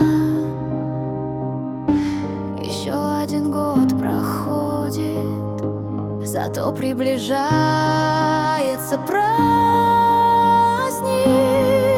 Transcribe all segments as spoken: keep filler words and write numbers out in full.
Еще один год проходит, зато приближается праздник.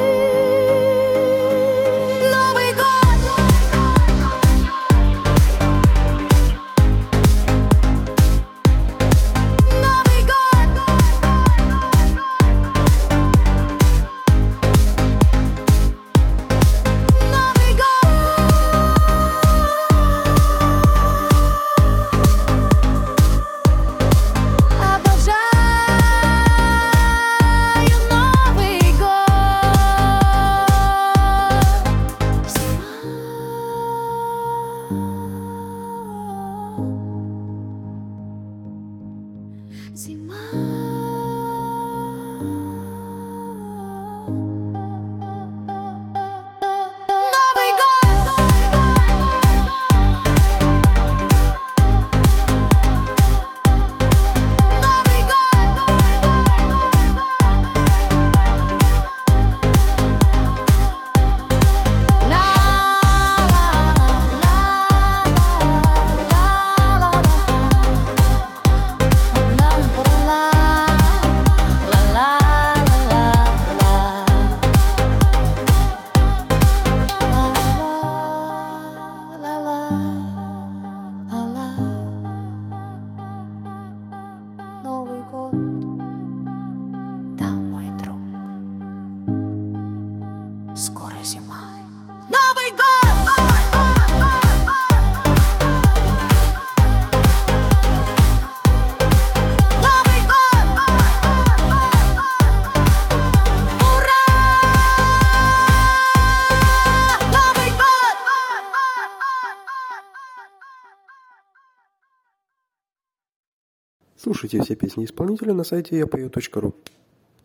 Зима. Новый год. Новый год. La la la la la Новый год, да, мой друг, скоро зима. Новый год! Новый год! Ура! Новый год! Слушайте все песни исполнителя на сайте я пою точка ру.